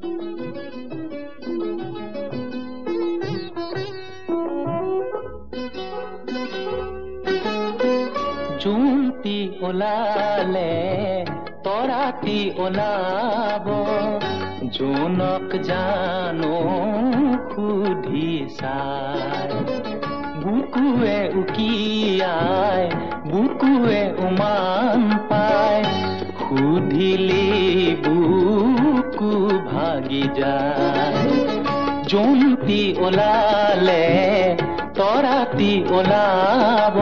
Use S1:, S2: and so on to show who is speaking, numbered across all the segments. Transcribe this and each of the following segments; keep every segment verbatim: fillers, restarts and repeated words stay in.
S1: জুমটি ওলালে তৰাতি ওলাব জোনক জানো সুধি চাই বুকুৱে উকিয়াই বুকুৱে উমান পায় সুধিলি বুকু ভাগি যায় জুমটি ওলালে তৰাতি ওলাব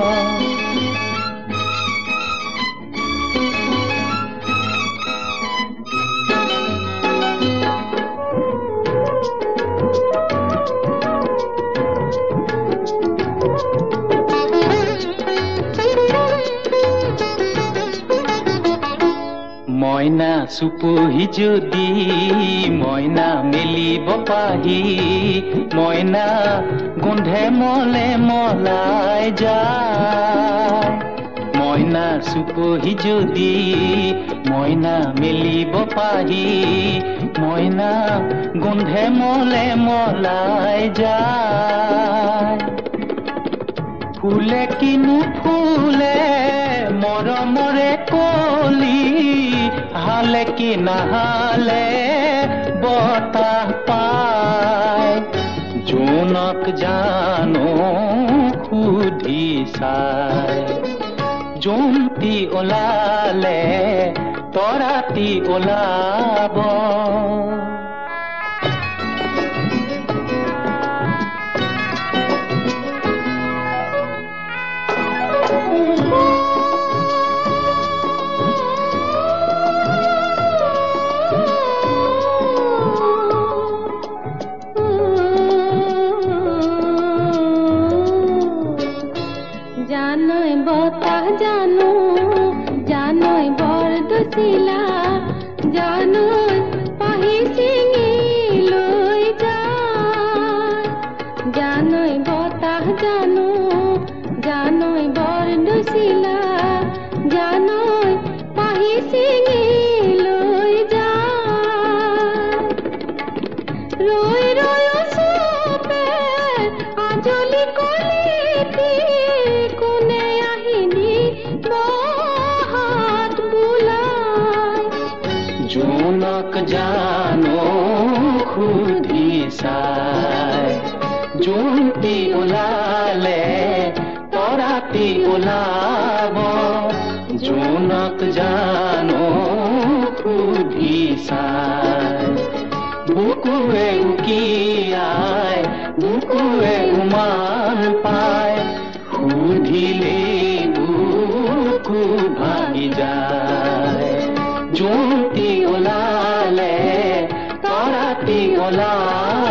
S1: মইনা চুপহি যদি মইনা মেলিব পাহি মইনা গোন্ধে মলে মলাই যায় মইনা চুপহি যদি মইনা মেলিব পাহি মইনা গোন্ধে মলে মলাই যায় ফুলে কিনো ফুলে মৰমৰে কলি হালে কি নাহালে বতাহ পায় জোনক জানো সুধি চাই জুমটি ওলালে তৰাতি ওলাব
S2: জানই বতাহ জানো জানই বৰদচিলা জানই পাহি চিঙি লৈ যায় জানই বতাহ জানো জানই বৰদচিলা জানই পাহি চিঙি লৈ যায় ৰৈ ৰৈ চুপে আজলি কলিতি কোনে আহিনি হাত বুলাই
S1: জোনক জানো সুধি চাই জুমটি ওলালে তৰাতি ওলাব জোনক জানো সুধি চাই বুকুৱে উকিয়াই বুকুৱে উমান পায় সুধিলে বুকু ভাগি যায় জুমটি ওলালে তৰাতি ওলাব